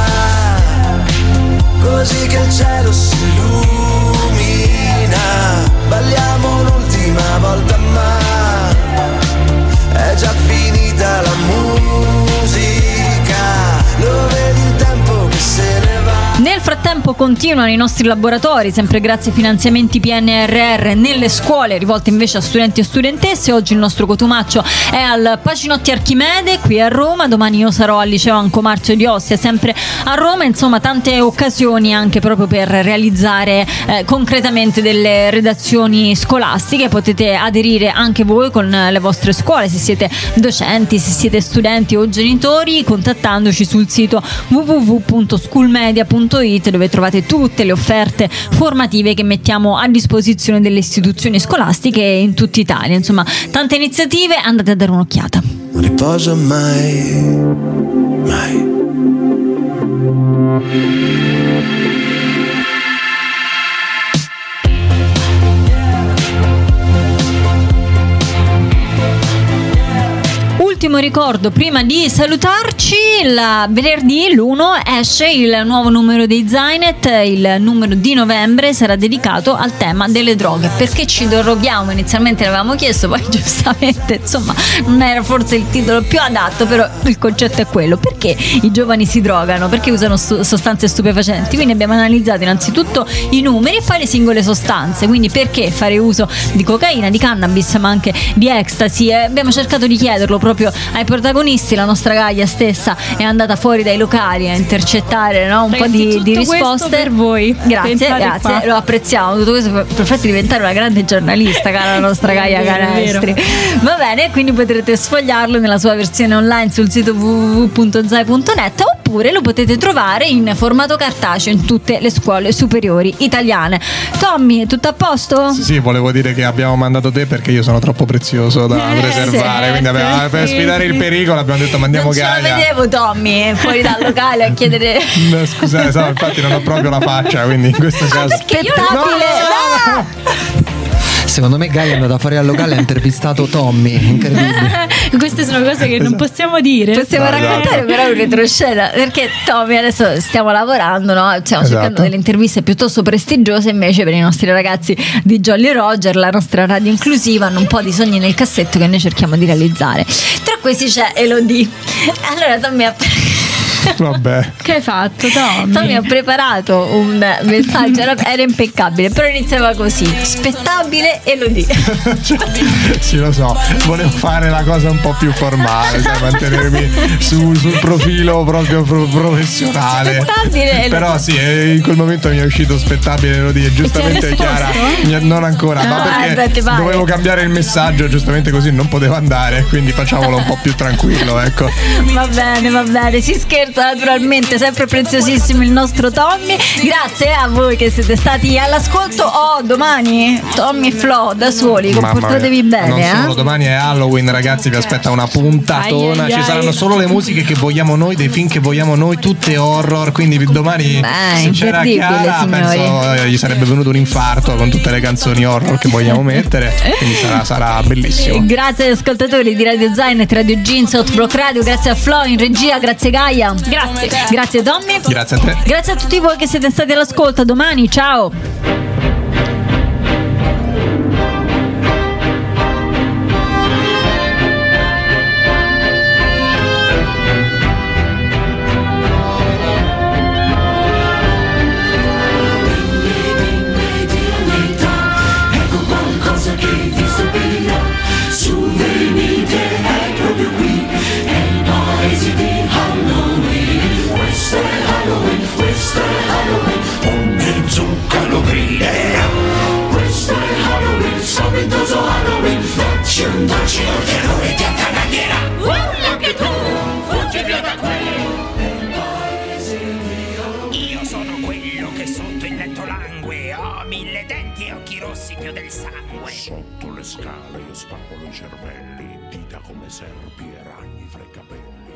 così che il cielo si illumina. Balliamo l'ultima volta ma è già finita la musica, lo vedi il tempo che se ne va. Nel frattempo continuano i nostri laboratori, sempre grazie ai finanziamenti P N R R nelle scuole, rivolte invece a studenti e studentesse. Oggi il nostro cotumaccio è al Pacinotti Archimede qui a Roma, domani io sarò al liceo Anco Marzio di Ostia sempre a Roma. Insomma, tante occasioni anche proprio per realizzare eh, concretamente delle redazioni scolastiche. Potete aderire anche voi con le vostre scuole, se siete docenti, se siete studenti o genitori, contattandoci sul sito w w w punto schoolmedia punto it, dove trovate tutte le offerte formative che mettiamo a disposizione delle istituzioni scolastiche in tutta Italia. Insomma, tante iniziative, andate a dare un'occhiata. riposa mai, mai. Ultimo ricordo prima di salutarci, la venerdì l'uno esce il nuovo numero dei Zainet, il numero di novembre sarà dedicato al tema delle droghe. Perché ci droghiamo? Inizialmente l'avevamo chiesto, poi giustamente insomma non era forse il titolo più adatto, però il concetto è quello. Perché i giovani si drogano? Perché usano stu- sostanze stupefacenti? Quindi abbiamo analizzato innanzitutto i numeri e poi le singole sostanze, quindi perché fare uso di cocaina, di cannabis ma anche di ecstasy. E abbiamo cercato di chiederlo proprio ai protagonisti. La nostra Gaia stessa è andata fuori dai locali a intercettare, no, un Ragazzi, po' di, tutto di risposte questo per voi. grazie, Pensate grazie, qua. lo apprezziamo tutto questo per, per farti diventare una grande giornalista, cara la nostra Gaia È vero, è Canestri. vero. Va bene, quindi potrete sfogliarlo nella sua versione online sul sito w w w punto zai punto net oppure lo potete trovare in formato cartaceo in tutte le scuole superiori italiane. Tommy, tutto a posto? Sì, sì, volevo dire che abbiamo mandato te perché io sono troppo prezioso da Eh, preservare, sì, quindi abbiamo- sì, per sì, sfidare sì. il pericolo abbiamo detto mandiamo Non ce la Gaia. vedevo Tommy fuori dal locale a chiedere. No, scusate, so, infatti non ho proprio la faccia, quindi in questo caso Spettabile! No! Secondo me Gaia è andata fuori al locale e ha intervistato Tommy. Incredibile. Queste sono cose che non possiamo dire. Possiamo No, raccontare esatto. però un retroscena, perché Tommy adesso stiamo lavorando, no? Stiamo Esatto. cercando delle interviste piuttosto prestigiose invece per i nostri ragazzi di Jolly Roger, la nostra radio inclusiva. Hanno un po' di sogni nel cassetto che noi cerchiamo di realizzare. Tra questi c'è Elodie. Allora Tommy ha vabbè. Che hai fatto, Tommy? Tommy ha preparato un messaggio, era, era impeccabile, però iniziava così: spettabile Elodie. Sì, lo so, volevo fare la cosa un po' più formale, sai, mantenermi su- sul profilo proprio pro- professionale. Spettabile Elodie. Però sì, eh, in quel momento mi è uscito spettabile Elodie, giustamente risposto? Chiara mi ha- non ancora, ma Ah, perché beh, ti pare. dovevo cambiare il messaggio, giustamente così non poteva andare, quindi facciamolo un po' più tranquillo, ecco. Va bene, va bene, si scherza naturalmente, sempre preziosissimo il nostro Tommy. Grazie a voi che siete stati all'ascolto. Oh, domani Tommy e Flo da soli, Mamma comportatevi mia. bene. Non eh? solo, domani è Halloween, ragazzi, vi aspetta una puntatona. Ai, ai, Ci ai. saranno solo le musiche che vogliamo noi, dei film che vogliamo noi, tutte horror. Quindi domani, Beh, se c'era imperdibile, Chiara, signori. penso eh, gli sarebbe venuto un infarto con tutte le canzoni horror che vogliamo mettere. Quindi sarà, sarà bellissimo. Grazie agli ascoltatori di Radio Zainet, Radio Jeans, Outblock Radio, grazie a Flo in regia, grazie Gaia. Grazie. Grazie Tommy. Grazie a te. Grazie a tutti voi che siete stati all'ascolto. A domani, ciao. Ecco qualcosa che vi stupirà. Su venite, è proprio qui. È il paese di Halloween. Questo è Halloween, questo è Halloween. Ogni zucchero griderà. Questo è Halloween, spaventoso Halloween. Dacci un dolce o terrore ti attanagherà. Urla anche tu, fuggi via da qui. È il paese di Halloween. Io sono quello che sotto il letto langue, ho mille denti e occhi rossi più del sangue. Sotto le scale io spappolo i cervelli, dita come serpi e ragni fra i capelli.